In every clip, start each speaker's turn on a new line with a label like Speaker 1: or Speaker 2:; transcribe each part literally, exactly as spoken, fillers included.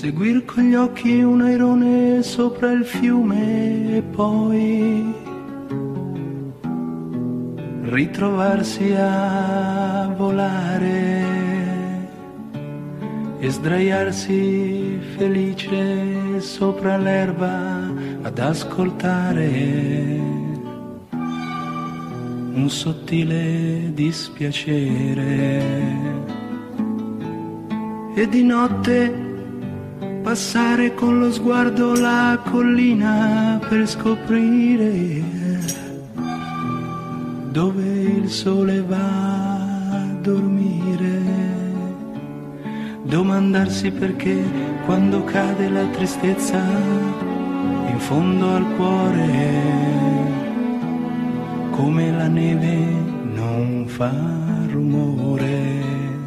Speaker 1: seguir con gli occhi un airone sopra il fiume e poi ritrovarsi a volare e sdraiarsi felice sopra l'erba ad ascoltare un sottile dispiacere. E di notte passare con lo sguardo la collina per scoprire dove il sole va a dormire. Domandarsi perché quando cade la tristezza in fondo al cuore, come la neve non fa rumore.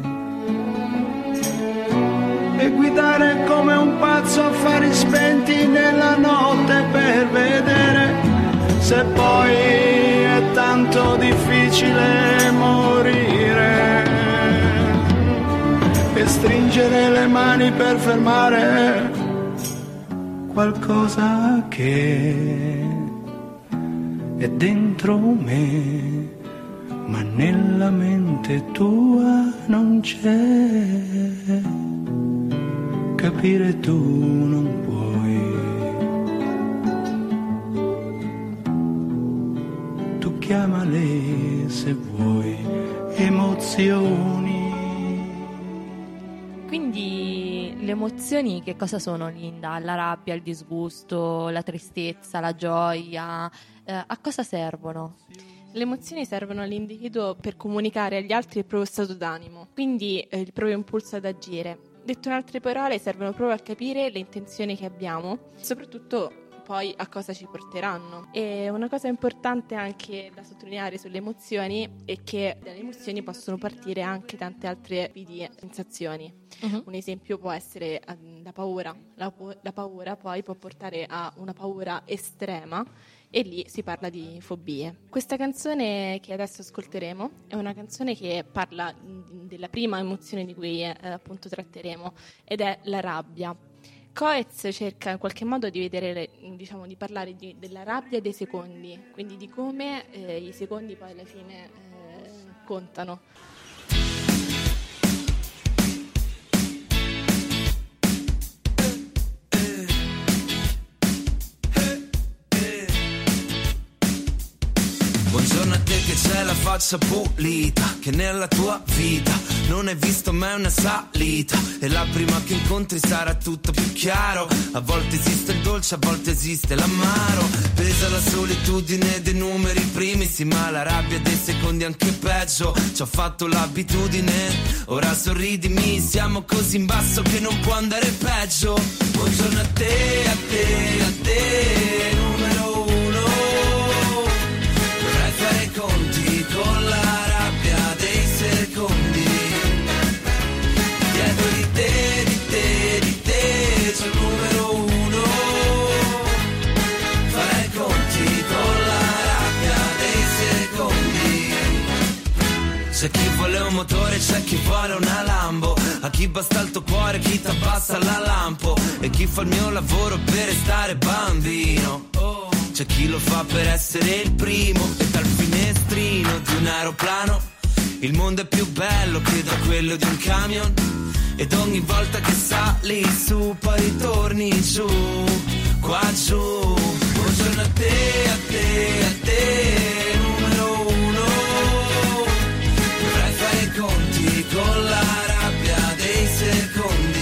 Speaker 1: E guidare come un pazzo a fari spenti nella notte per vedere se poi è tanto difficile morire. E stringere le mani per fermare qualcosa che è dentro me, ma nella mente tua non c'è. Capire tu non puoi. Tu chiamale se vuoi emozioni.
Speaker 2: Quindi le emozioni che cosa sono, Linda? La rabbia, il disgusto, la tristezza, la gioia, eh, a cosa servono?
Speaker 3: Le emozioni servono all'individuo per comunicare agli altri il proprio stato d'animo, quindi eh, il proprio impulso ad agire. Detto in altre parole, servono proprio a capire le intenzioni che abbiamo, soprattutto poi a cosa ci porteranno. E una cosa importante anche da sottolineare sulle emozioni è che dalle emozioni possono partire anche tante altre tipi di sensazioni. Uh-huh. Un esempio può essere la paura. La, la paura poi può portare a una paura estrema e lì si parla di fobie. Questa canzone che adesso ascolteremo è una canzone che parla della prima emozione di cui eh, appunto tratteremo, ed è la rabbia. Coez cerca in qualche modo di vedere, diciamo, di parlare di, della rabbia dei secondi, quindi di come eh, i secondi poi alla fine eh, contano.
Speaker 4: Buongiorno a te che c'hai la faccia pulita, che nella tua vita non hai visto mai una salita, e la prima che incontri sarà tutto più chiaro. A volte esiste il dolce, a volte esiste l'amaro. Pesa la solitudine dei numeri primi, sì, ma la rabbia dei secondi anche peggio. Ci ho fatto l'abitudine, ora sorridimi, siamo così in basso che non può andare peggio. Buongiorno a te, a te, a te, numero uno. Dovrai fare i conti con la rabbia dei secondi. Dietro di te, di te, di te c'è il numero uno. Farai i conti con la rabbia dei secondi. C'è chi vuole un motore, c'è chi vuole una Lambo. A chi basta il tuo cuore, chi t'abbassa la lampo. E chi fa il mio lavoro per restare bambino. C'è chi lo fa per essere il primo, e dal finestrino di un aeroplano il mondo è più bello che da quello di un camion. Ed ogni volta che sali su poi ritorni giù, qua giù. Buongiorno a te, a te, a te, numero uno. Dovrai fare i conti con la rabbia dei secondi.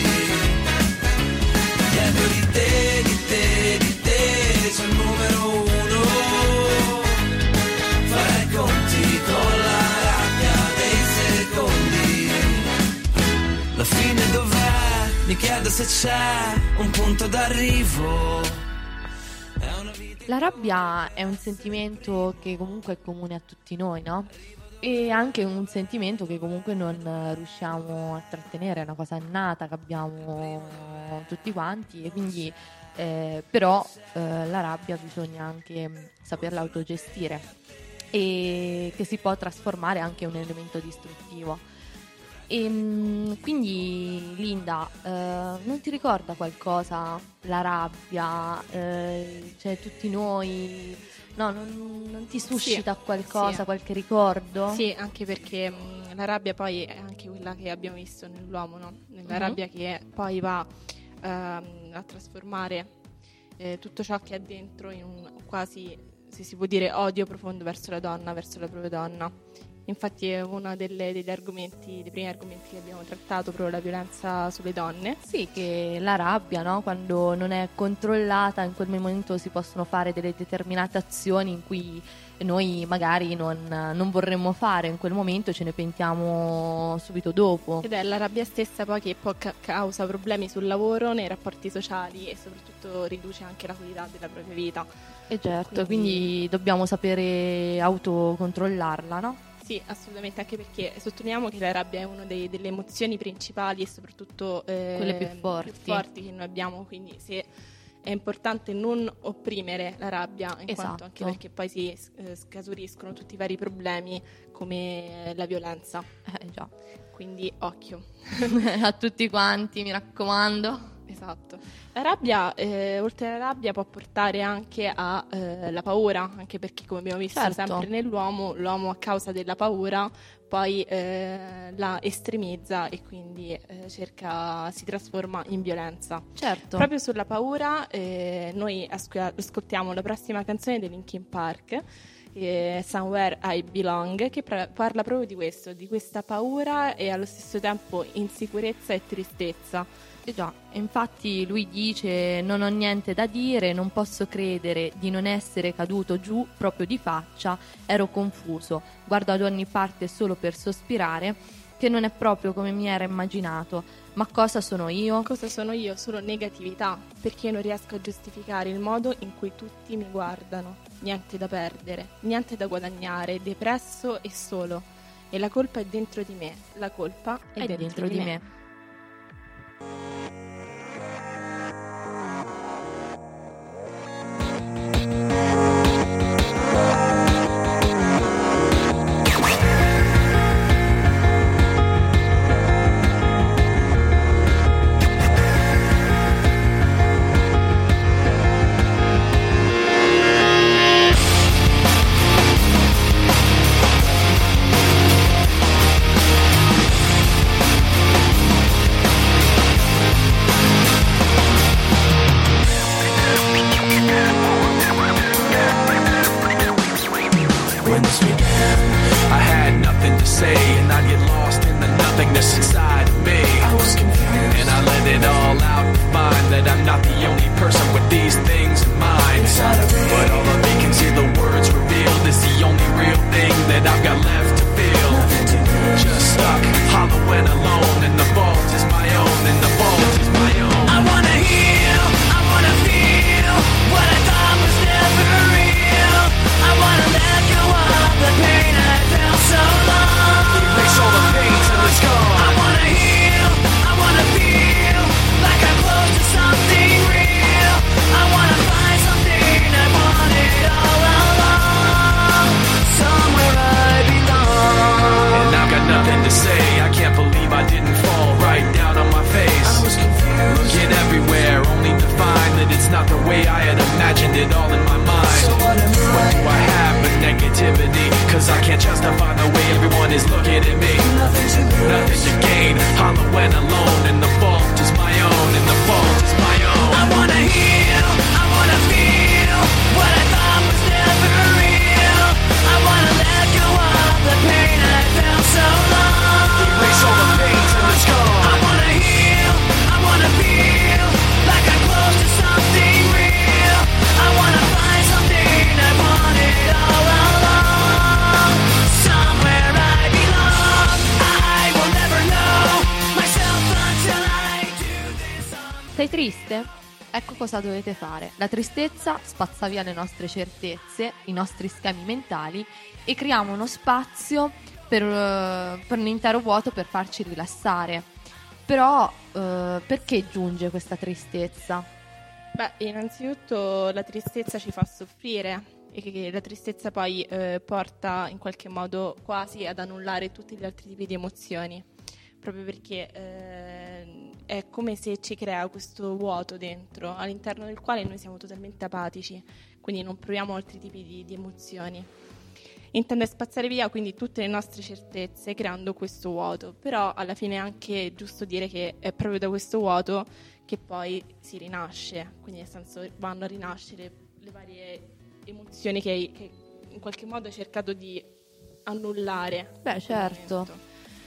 Speaker 4: Dietro di te, di te, di te c'è il numero uno. Farai i conti con la rabbia dei secondi. La fine dov'è? Mi chiedo se c'è un punto d'arrivo. È una vita...
Speaker 2: La rabbia è un sentimento che comunque è comune a tutti noi, no? E anche un sentimento che comunque non riusciamo a trattenere, è una cosa innata che abbiamo tutti quanti, e quindi eh, però eh, la rabbia bisogna anche saperla autogestire, e che si può trasformare anche in un elemento distruttivo. E mh, quindi Linda, eh, non ti ricorda qualcosa la rabbia, eh, cioè tutti noi, no, non, non ti suscita
Speaker 3: Sì,
Speaker 2: qualcosa,
Speaker 3: sì.
Speaker 2: qualche ricordo?
Speaker 3: Sì, anche perché mh, la rabbia poi è anche quella che abbiamo visto nell'uomo, no? Nella
Speaker 2: Mhm.
Speaker 3: rabbia che poi va ehm, a trasformare eh, tutto ciò che è dentro in un quasi, se si può dire, odio profondo verso la donna, verso la propria donna. Infatti è uno delle- degli argomenti, dei primi argomenti che abbiamo trattato, proprio la violenza sulle donne.
Speaker 2: Sì, che la rabbia, no? Quando non è controllata, in quel momento si possono fare delle determinate azioni in cui noi magari non, non vorremmo fare in quel momento, ce ne pentiamo subito dopo.
Speaker 3: Ed è la rabbia stessa poi che poi ca- causa problemi sul lavoro, nei rapporti sociali e soprattutto riduce anche la qualità della propria vita.
Speaker 2: E certo,
Speaker 3: Quindi-
Speaker 2: quindi dobbiamo sapere autocontrollarla, no?
Speaker 3: Sì, assolutamente, anche perché sottolineiamo che la rabbia è una dei- delle emozioni principali e soprattutto eh,
Speaker 2: Quelle più forti.
Speaker 3: forti che noi abbiamo, quindi se è importante non opprimere la rabbia, in
Speaker 2: Esatto.
Speaker 3: quanto anche perché poi si eh, scaturiscono tutti i vari problemi come la violenza,
Speaker 2: Eh già.
Speaker 3: quindi occhio.
Speaker 2: A tutti quanti, mi raccomando.
Speaker 3: Esatto. La rabbia, eh, oltre alla rabbia, può portare anche alla paura, anche perché, come abbiamo visto
Speaker 2: Certo.
Speaker 3: sempre nell'uomo, l'uomo a causa della paura poi eh, la estremizza e quindi eh, cerca, si trasforma in violenza.
Speaker 2: Certo.
Speaker 3: Proprio sulla paura, eh, noi asco- ascoltiamo la prossima canzone dei Linkin Park, eh, Somewhere I Belong, che pra- parla proprio di questo, di questa paura e allo stesso tempo insicurezza e tristezza.
Speaker 2: Eh già, infatti lui dice: non ho niente da dire, non posso credere di non essere caduto giù proprio di faccia, ero confuso, guardo ad ogni parte solo per sospirare, che non è proprio come mi era immaginato, ma cosa sono io?
Speaker 3: Cosa sono io? Solo negatività, perché non riesco a giustificare il modo in cui tutti mi guardano. Niente da perdere, niente da guadagnare, depresso e solo. E la colpa è dentro di me, la colpa è,
Speaker 2: È dentro di me.
Speaker 4: When this began, I had nothing to say, and I'd get lost in the nothingness inside of me. I was confused, and I let it all out to find that I'm not the only person with these things in mind. But all of me can see the words revealed is the only real thing that I've got left to feel. Just stuck, hollow and alone, and the fault is my own, and the fault is my own. I wanna heal, I wanna feel what I thought was never real. I wanna let go of the pain I felt so long. Erase all the pain till it's gone. I wanna heal, I wanna feel like I'm close to something real. I wanna find something I wanted all along. Somewhere I belong. And I've got nothing to say. I can't believe I didn't fall right down on my face. I was confused, looking everywhere, only to find that it's not the way I had imagined it all in my mind. So what am I? What do I have but negativity? Cause I can't justify the way everyone is looking at me. Nothing to lose, nothing to gain, hollow and alone, and the fault is my own, and the fault is my own. I wanna heal, I wanna feel what I thought was never real. I wanna let go of the pain I felt so long. Erase all the pain till it's gone. I wanna heal, I wanna feel like I'm close to something real. I wanna find something I wanted all along. Somewhere I belong. I will never know myself until I do this on.
Speaker 2: Sei triste? Ecco cosa dovete fare. La tristezza spazza via le nostre certezze, i nostri schemi mentali e creiamo uno spazio per, eh, per un intero vuoto per farci rilassare. Però eh, perché giunge questa tristezza?
Speaker 3: Beh, innanzitutto la tristezza ci fa soffrire e che la tristezza poi eh, porta in qualche modo quasi ad annullare tutti gli altri tipi di emozioni. proprio perché eh, è come se ci crea questo vuoto dentro, all'interno del quale noi siamo totalmente apatici, quindi non proviamo altri tipi di, di emozioni. Intende spazzare via quindi tutte le nostre certezze creando questo vuoto, però alla fine è anche giusto dire che è proprio da questo vuoto che poi si rinasce, quindi nel senso vanno a rinascere le varie emozioni che, hai, che in qualche modo hai cercato di annullare.
Speaker 2: Beh, certo.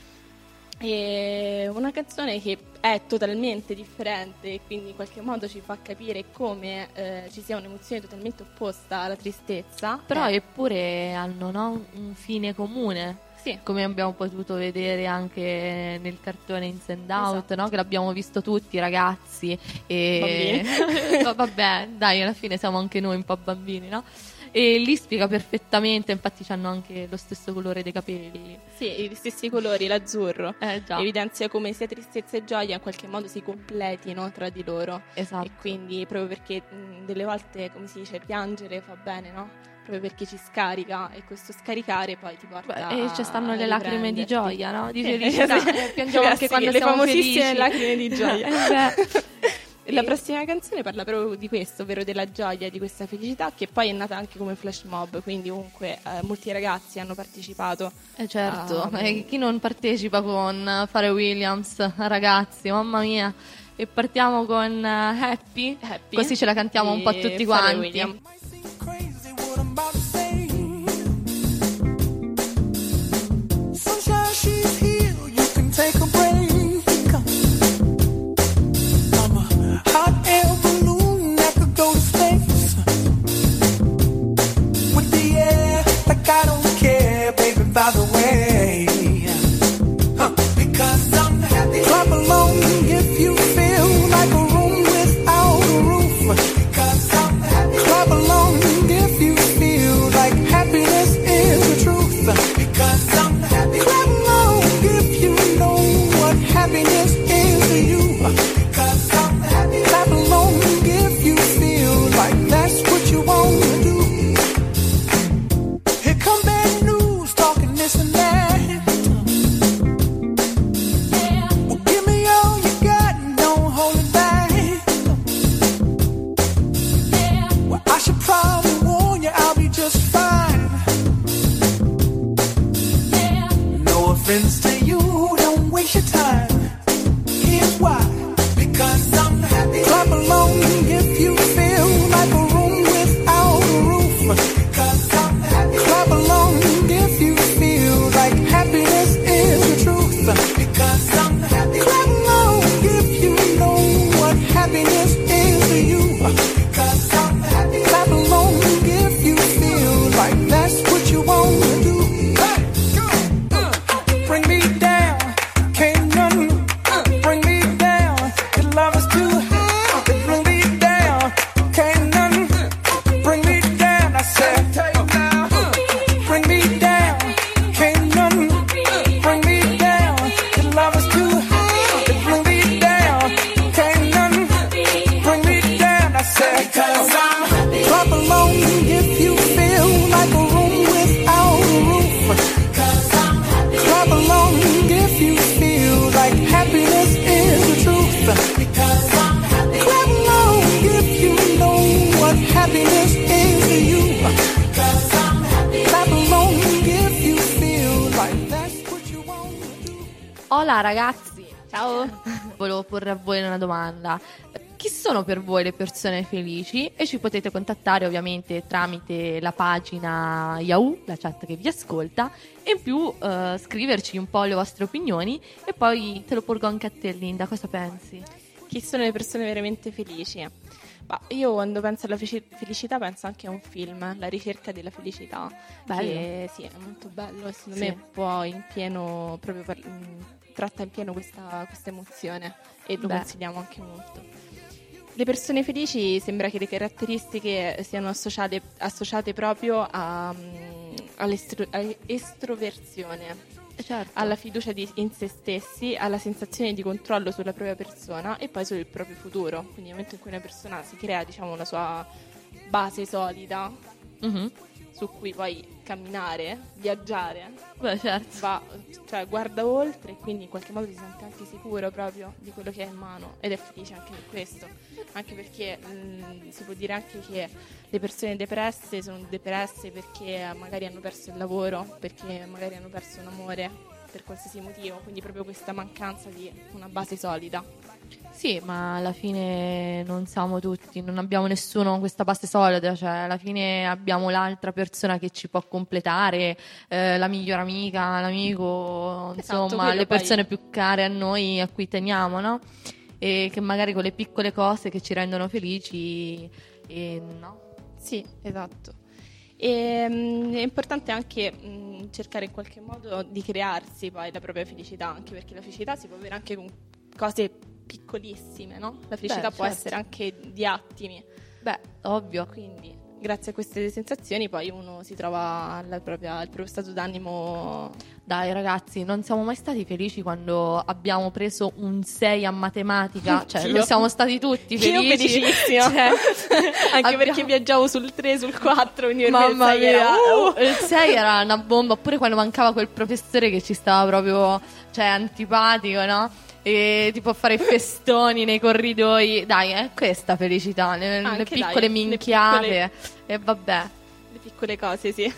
Speaker 3: E una canzone che è totalmente differente e quindi in qualche modo ci fa capire come eh, ci sia un'emozione totalmente opposta alla tristezza,
Speaker 2: però
Speaker 3: è...
Speaker 2: eppure hanno, no, un fine comune,
Speaker 3: sì,
Speaker 2: come abbiamo potuto vedere anche nel cartone Inside Out,
Speaker 3: esatto.
Speaker 2: no? Che l'abbiamo visto tutti, ragazzi e
Speaker 3: bambini.
Speaker 2: No, vabbè, dai, alla fine siamo anche noi un po' bambini, no? E lì spiega perfettamente, infatti hanno anche lo stesso colore dei capelli.
Speaker 3: Sì, gli stessi colori, l'azzurro.
Speaker 2: Eh già.
Speaker 3: Evidenzia come sia tristezza e gioia in qualche modo si completino tra di loro.
Speaker 2: Esatto.
Speaker 3: E quindi proprio perché mh, delle volte, come si dice, piangere fa bene, no? Proprio perché ci scarica e questo scaricare poi ti porta.
Speaker 2: Beh, e ci stanno
Speaker 3: a
Speaker 2: le lacrime di
Speaker 3: riprenderti.
Speaker 2: gioia, no? Di
Speaker 3: Eh,
Speaker 2: felicità.
Speaker 3: sì.
Speaker 2: Eh, piangiamo
Speaker 3: Eh,
Speaker 2: anche
Speaker 3: sì,
Speaker 2: quando
Speaker 3: le
Speaker 2: siamo
Speaker 3: famosissime
Speaker 2: felici.
Speaker 3: lacrime di gioia.
Speaker 2: Eh, beh.
Speaker 3: La prossima canzone parla proprio di questo, ovvero della gioia, di questa felicità, che poi è nata anche come flash mob, quindi comunque eh, molti ragazzi hanno partecipato.
Speaker 2: Eh certo,
Speaker 3: Um,
Speaker 2: e chi non partecipa con Pharrell Williams, ragazzi, mamma mia. E partiamo con uh, Happy,
Speaker 3: Happy,
Speaker 2: così ce la cantiamo un po'
Speaker 3: di
Speaker 2: tutti
Speaker 3: Pharrell
Speaker 2: quanti.
Speaker 3: Williams.
Speaker 1: Crazy what I'm about to say. Sunshine, she's here. You can take a break. I'm a hot air balloon that could go to space with the air, like I don't care, baby. By the way, huh. Because I'm happy. Clap along if you feel like a room without a roof. Because I'm happy. Clap along if you feel like happiness is the truth. Because I'm happy. Clap along if you know what happiness is to you. Because I'm happy. Clap along if you feel like that's what you want to do. Here come bad news, talking this and that. Yeah. Well, give me all you got and don't hold it back. Yeah. Well, I should probably warn you, I'll be just fine. Yeah. No offense to you, don't waste your time. Here's why. Because I'm happy. Clap along if you feel like a room without a roof. Because I'm happy. Clap along if you feel like happiness is the truth. Because I'm happy. Clap along if you know what happiness is to you. Because I'm happy. Clap along if you feel like that's what you want to do. Hey, go. Uh, bring me down, can't none bring me down. Your love is too high. Bring me down, can't none bring me down. I said, bring me down, can't none bring me down. Your love is too high. Bring me down, can't none bring me down. I said, because I'm happy. Clap along if you feel like a room without a roof. Because I'm happy. Clap along if you feel like happiness is the truth. Because I'm happy. Clap along if you know what happiness is to you. Because I'm happy. Clap along if you feel like that's what you want to do.
Speaker 2: Hola ragazzi,
Speaker 3: Ciao.
Speaker 2: volevo porre a voi una domanda. Chi sono per voi le persone felici? E ci potete contattare ovviamente tramite la pagina Yahoo, la chat che vi ascolta, e in più eh, scriverci un po' le vostre opinioni e poi te lo porgo anche a te, Linda, cosa pensi?
Speaker 3: Chi sono le persone veramente felici? Ma io quando penso alla felici- felicità penso anche a un film, La ricerca della felicità.
Speaker 2: Bello.
Speaker 3: Che sì, è molto bello e secondo
Speaker 2: Sì.
Speaker 3: me può in pieno, proprio par- mh, tratta in pieno questa, questa emozione e lo
Speaker 2: Beh.
Speaker 3: consigliamo anche molto. Le persone felici sembra che le caratteristiche siano associate, associate proprio a, mh, all'estro- all'estroversione.
Speaker 2: Certo.
Speaker 3: Alla fiducia di- in se stessi, alla sensazione di controllo sulla propria persona e poi sul proprio futuro. Quindi nel momento in cui una persona si crea, diciamo, una sua base solida
Speaker 2: Mhm.
Speaker 3: su cui poi camminare, viaggiare,
Speaker 2: Beh, certo.
Speaker 3: va, cioè guarda oltre e quindi in qualche modo si sente anche sicuro proprio di quello che ha in mano ed è felice anche per questo, anche perché mh, si può dire anche che le persone depresse sono depresse perché magari hanno perso il lavoro, perché magari hanno perso un amore, per qualsiasi motivo, quindi proprio questa mancanza di una base solida.
Speaker 2: Sì, ma alla fine non siamo tutti, non abbiamo nessuno con questa base solida, cioè alla fine abbiamo l'altra persona che ci può completare, eh, la migliore amica, l'amico,
Speaker 3: Esatto,
Speaker 2: insomma,
Speaker 3: quello
Speaker 2: le
Speaker 3: poi-
Speaker 2: persone più care a noi, a cui teniamo, no? E che magari con le piccole cose che ci rendono felici, e no?
Speaker 3: Sì, esatto. E, mh, è importante anche mh, cercare in qualche modo di crearsi poi la propria felicità, anche perché la felicità si può avere anche con cose piccolissime, no? La felicità
Speaker 2: Beh,
Speaker 3: può
Speaker 2: certo.
Speaker 3: essere anche di attimi,
Speaker 2: Beh, ovvio.
Speaker 3: quindi grazie a queste sensazioni poi uno si trova la propria, il proprio stato d'animo.
Speaker 2: Dai ragazzi, non siamo mai stati felici quando abbiamo preso un sei a matematica, cioè
Speaker 3: Anch'io.
Speaker 2: lo siamo stati tutti
Speaker 3: Io
Speaker 2: felici.
Speaker 3: felicissima.
Speaker 2: Cioè,
Speaker 3: Anche
Speaker 2: abbiamo-
Speaker 3: perché viaggiavo sul tre, sul quattro, quindi per me il
Speaker 2: Mamma
Speaker 3: sei era,
Speaker 2: mia,
Speaker 3: uh!
Speaker 2: il sei era una bomba. Oppure quando mancava quel professore che ci stava proprio, cioè, antipatico, no? E tipo a fare i festoni nei corridoi. Dai, è questa felicità, le, le
Speaker 3: Anche,
Speaker 2: piccole
Speaker 3: dai, le
Speaker 2: minchiate.
Speaker 3: piccole-
Speaker 2: E vabbè.
Speaker 3: Le piccole cose, sì.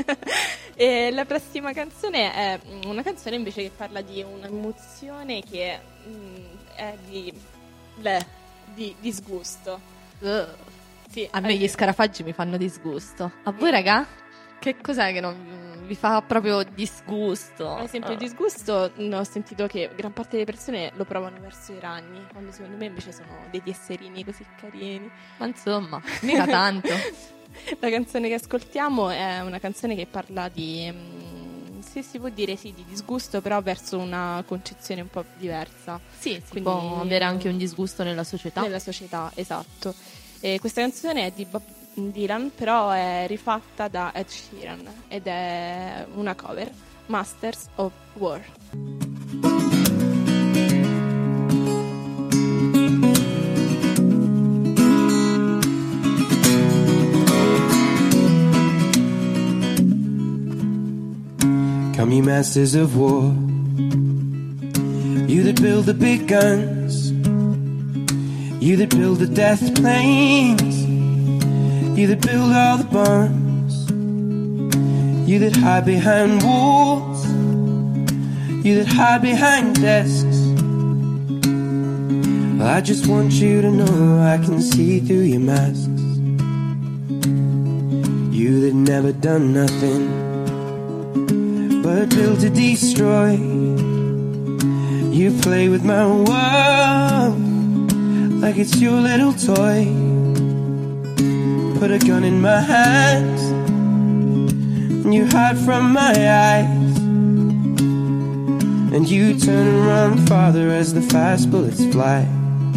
Speaker 3: E la prossima canzone è una canzone invece che parla di un'emozione che mh, è di, bleh, di disgusto.
Speaker 2: Uh,
Speaker 3: Sì,
Speaker 2: a me gli scarafaggi mi fanno disgusto. A voi, raga? Che cos'è che non vi fa proprio disgusto?
Speaker 3: Ad esempio, il
Speaker 2: Ah.
Speaker 3: disgusto mh, ho sentito che gran parte delle persone lo provano verso i ragni, quando secondo me invece sono degli esserini così carini.
Speaker 2: Ma insomma, mica tanto.
Speaker 3: La canzone che ascoltiamo è una canzone che parla di, mh, se si può dire sì, di disgusto, però verso una concezione un po' diversa
Speaker 2: Sì, si
Speaker 3: Quindi-
Speaker 2: può avere anche un disgusto nella società.
Speaker 3: nella società, esatto. E questa canzone è di Bob Dylan, però è rifatta da Ed Sheeran ed è una cover, Masters of War.
Speaker 5: Come ye masters of war, you that build the big guns, you that build the death planes, you that build all the bombs, you that hide behind walls, you that hide behind desks. Well, I just want you to know I can see through your masks. You that never done nothing but built to destroy. You play with my world like it's your little toy. Put a gun in my hands and you hide from my eyes. And you turn and run farther as the fast bullets fly.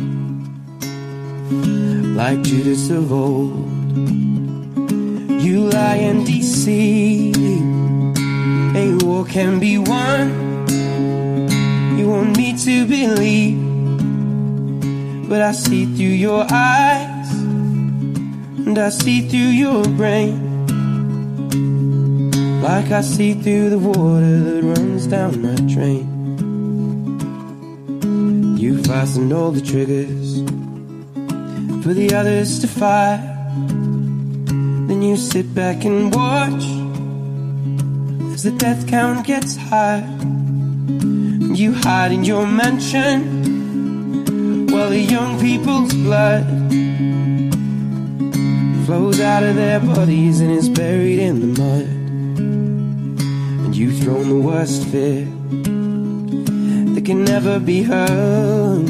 Speaker 5: Like Judas of old, you lie and deceive. A war can be won, you want me to believe, but I see through your eyes, and I see through your brain, like I see through the water that runs down my drain. You fastened all the triggers for the others to fire, then you sit back and watch as the death count gets higher. You hide in your mansion while the young people's blood flows out of their bodies and is buried in the mud. And you've thrown the worst fear that can never be heard,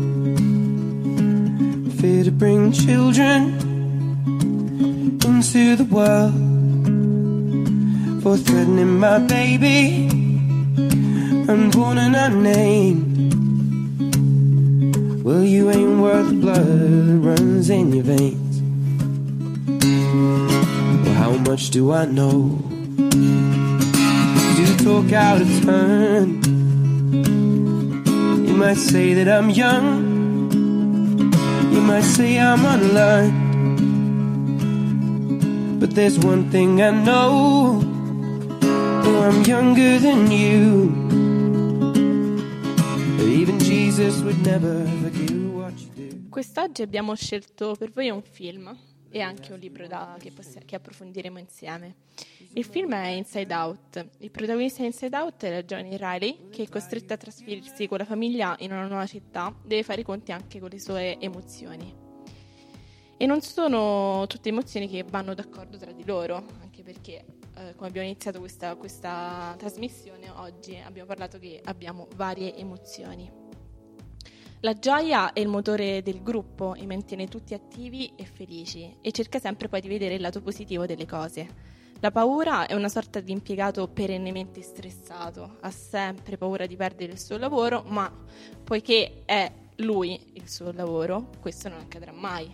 Speaker 5: fear to bring children into the world, for threatening my baby, unborn and unnamed. Well, you ain't worth the blood that runs in your veins. Well, how much do I know? Do talk out of turn. You might say that I'm young, you might say I'm unlearned, but there's one thing I know, though I'm younger than you. But even Jesus would never forgive what you did.
Speaker 3: Quest'oggi abbiamo scelto per voi un film e anche un libro da, che, possi- che approfondiremo insieme. Il film è Inside Out. Il protagonista di Inside Out è la giovane Riley, che è costretta a trasferirsi con la famiglia in una nuova città, deve fare i conti anche con le sue emozioni. E non sono tutte emozioni che vanno d'accordo tra di loro, anche perché, eh, come abbiamo iniziato questa, questa trasmissione, oggi abbiamo parlato che abbiamo varie emozioni. La gioia è il motore del gruppo e mantiene tutti attivi e felici e cerca sempre poi di vedere il lato positivo delle cose. La paura è una sorta di impiegato perennemente stressato, ha sempre paura di perdere il suo lavoro, ma poiché è lui il suo lavoro, questo non accadrà mai.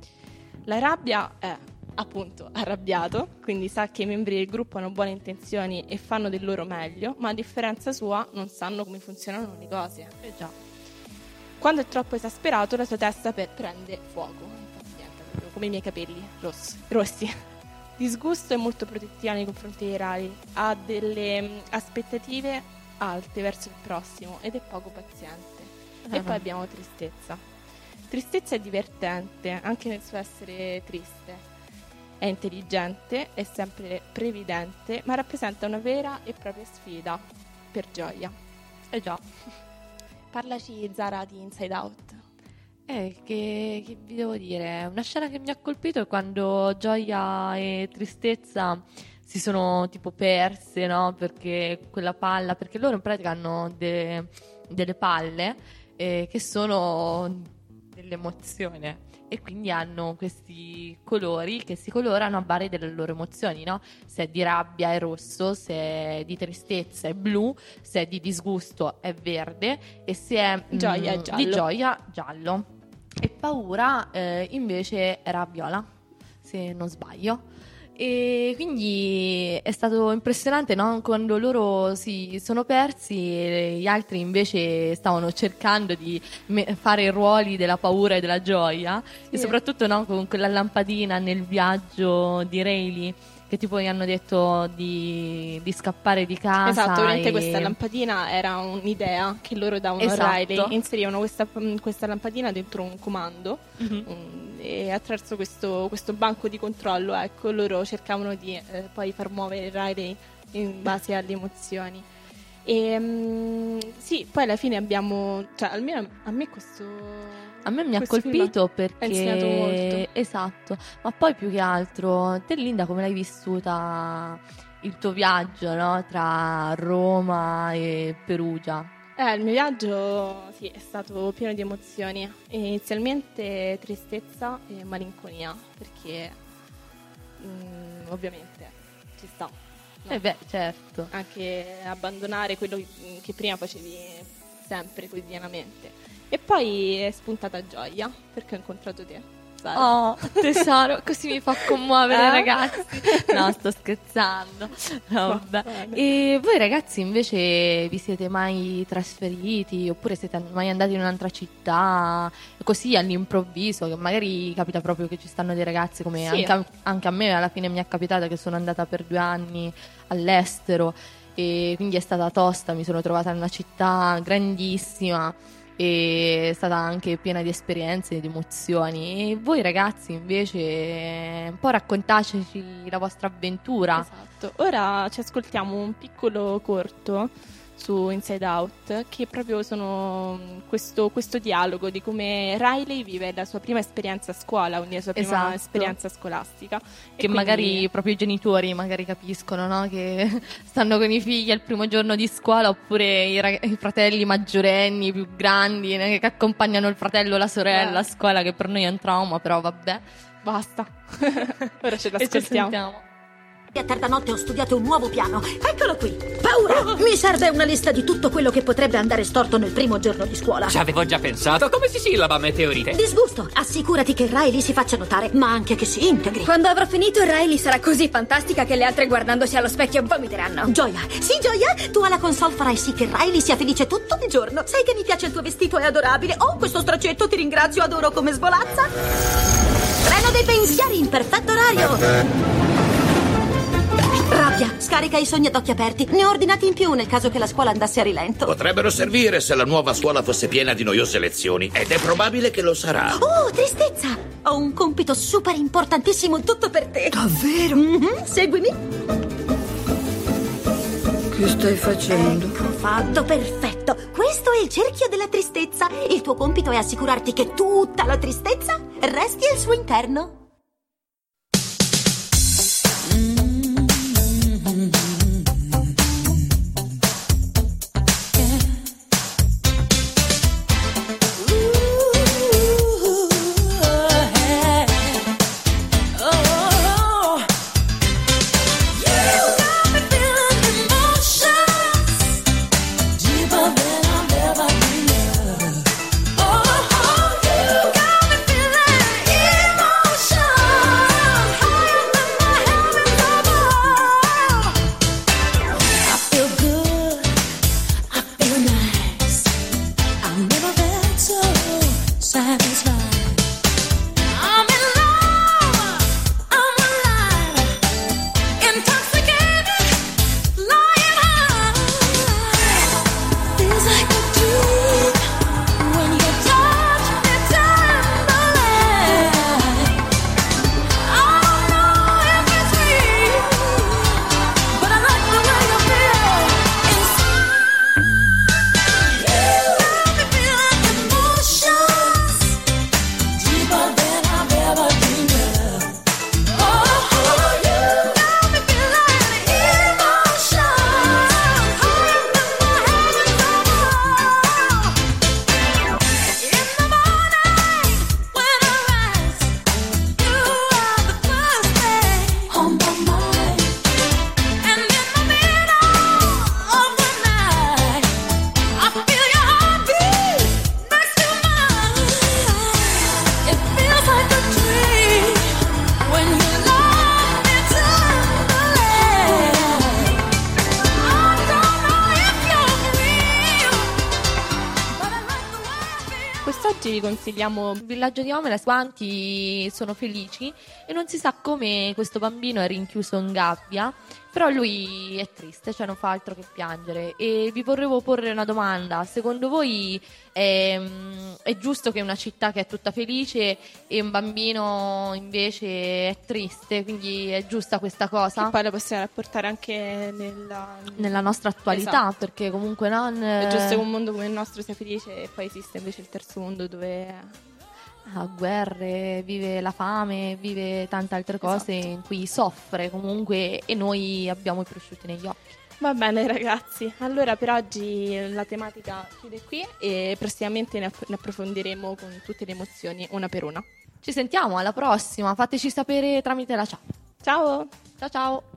Speaker 3: La rabbia è appunto arrabbiato, quindi sa che i membri del gruppo hanno buone intenzioni e fanno del loro meglio, ma a differenza sua non sanno come funzionano le cose.
Speaker 2: Eh già.
Speaker 3: Quando è troppo esasperato la sua testa per- prende fuoco, infatti diventa proprio come i miei capelli rossi. rossi. Disgusto è molto protettiva nei confronti dei Riley, ha delle mh, aspettative alte verso il prossimo ed è poco paziente. E
Speaker 2: Uh-huh.
Speaker 3: poi abbiamo tristezza. Tristezza è divertente anche nel suo essere triste. È intelligente, è sempre previdente, ma rappresenta una vera e propria sfida per Gioia.
Speaker 2: Eh già.
Speaker 3: Parlaci, Zara, di Inside Out.
Speaker 2: Eh, che, che vi devo dire? Una scena che mi ha colpito è quando Gioia e Tristezza si sono tipo perse, no? Perché quella palla, perché loro in pratica hanno de- delle palle eh, che sono dell'emozione e quindi hanno questi colori che si colorano a base delle loro emozioni, no? Se è di rabbia è rosso, se è di tristezza è blu, se è di disgusto è verde e se è
Speaker 3: Gioia è
Speaker 2: mm,
Speaker 3: giallo.
Speaker 2: di gioia giallo. E paura eh, invece era viola, se non sbaglio. E quindi è stato impressionante, no? Quando loro si sono persi e gli altri invece stavano cercando di me- fare i ruoli della paura e della gioia. E soprattutto, no, con quella lampadina nel viaggio di Riley che tipo gli hanno detto di, di scappare di casa.
Speaker 3: Esatto, ovviamente
Speaker 2: e...
Speaker 3: questa lampadina era un'idea che loro davano
Speaker 2: Esatto.
Speaker 3: a Riley, inserivano questa, questa lampadina dentro un comando
Speaker 2: Mhm.
Speaker 3: um, e attraverso questo, questo banco di controllo, ecco, loro cercavano di eh, poi far muovere Riley in base alle emozioni. E um, sì, poi alla fine abbiamo, cioè almeno a me questo
Speaker 2: A me mi ha
Speaker 3: questo film
Speaker 2: colpito
Speaker 3: ha insegnato molto.
Speaker 2: perché esatto, ma poi più che altro te Linda come l'hai vissuta il tuo viaggio, no? Tra Roma e Perugia?
Speaker 3: Eh, il mio viaggio sì, è stato pieno di emozioni. Inizialmente tristezza e malinconia, perché mm, ovviamente ci sta. no?
Speaker 2: Eh beh, certo.
Speaker 3: Anche abbandonare quello che, che prima facevi sempre quotidianamente. E poi è spuntata Gioia, perché ho incontrato te. Sara.
Speaker 2: Oh, tesoro, così mi fa commuovere,
Speaker 3: Eh?
Speaker 2: ragazzi. No, sto scherzando. No,
Speaker 3: Va
Speaker 2: vabbè.
Speaker 3: bene.
Speaker 2: E voi ragazzi invece vi siete mai trasferiti oppure siete mai andati in un'altra città così all'improvviso? Che magari capita proprio che ci stanno dei ragazzi come
Speaker 3: Sì.
Speaker 2: anche, a, anche a me alla fine mi è capitato che sono andata per due anni all'estero e quindi è stata tosta, mi sono trovata in una città grandissima e è stata anche piena di esperienze e di emozioni. E voi ragazzi invece un po' raccontateci la vostra avventura.
Speaker 3: Esatto. Ora ci ascoltiamo un piccolo corto su Inside Out, che proprio sono questo, questo dialogo di come Riley vive la sua prima esperienza a scuola, quindi la sua prima
Speaker 2: Esatto.
Speaker 3: esperienza scolastica. E
Speaker 2: Che
Speaker 3: quindi-
Speaker 2: magari proprio i genitori magari capiscono, no? Che stanno con i figli al primo giorno di scuola oppure i, rag- i fratelli maggiorenni più grandi né, che accompagnano il fratello o la sorella
Speaker 3: Eh.
Speaker 2: a scuola, che per noi è un trauma, però vabbè.
Speaker 3: Basta. Ora ce
Speaker 2: E ci
Speaker 3: l'ascoltiamo.
Speaker 2: sentiamo.
Speaker 6: A tarda notte ho studiato un nuovo piano. Eccolo qui. Paura! Mi serve una lista di tutto quello che potrebbe andare storto nel primo giorno di scuola.
Speaker 7: Ci avevo già pensato. Come si sillaba meteorite?
Speaker 6: Disgusto. Assicurati che Riley si faccia notare, ma anche che si integri.
Speaker 8: Quando avrò finito, Riley sarà così fantastica che le altre guardandosi allo specchio vomiteranno.
Speaker 6: Gioia. Sì, Gioia. Tu alla console farai sì che Riley sia felice tutto il giorno. Sai che mi piace il tuo vestito, è adorabile. Oh, questo straccetto, ti ringrazio, adoro come svolazza. Treno dei pensieri in perfetto orario. Rap Gabbia, scarica i sogni ad occhi aperti. Ne ho ordinati in più nel caso che la scuola andasse a rilento.
Speaker 9: Potrebbero servire se la nuova scuola fosse piena di noiose lezioni, ed è probabile che lo sarà.
Speaker 6: Oh, tristezza! Ho un compito super importantissimo, tutto per te.
Speaker 10: Davvero?
Speaker 6: Mm-hmm, seguimi.
Speaker 10: Che stai facendo?
Speaker 6: Ecco fatto, perfetto. Questo è il cerchio della tristezza. Il tuo compito è assicurarti che tutta la tristezza resti al suo interno.
Speaker 3: Vi consigliamo
Speaker 2: il villaggio di Homeles. Quanti sono felici e non si sa come questo bambino è rinchiuso in gabbia, però lui è triste, cioè non fa altro che piangere. E vi vorrevo porre una domanda: secondo voi è, è giusto che una città che è tutta felice e un bambino invece è triste? Quindi è giusta questa cosa?
Speaker 3: Che poi la possiamo rapportare anche nella,
Speaker 2: nella nostra attualità, esatto. Perché comunque non
Speaker 3: è giusto che un mondo come il nostro sia felice e poi esiste invece il terzo mondo dove
Speaker 2: ha guerre, vive la fame, vive tante altre cose, esatto, in cui soffre comunque, e noi abbiamo i prosciutti negli occhi.
Speaker 3: Va bene ragazzi, allora per oggi la tematica chiude qui e prossimamente ne, app- ne approfondiremo con tutte le emozioni una per una.
Speaker 2: Ci sentiamo alla prossima, fateci sapere tramite la chat.
Speaker 3: Ciao!
Speaker 2: Ciao ciao!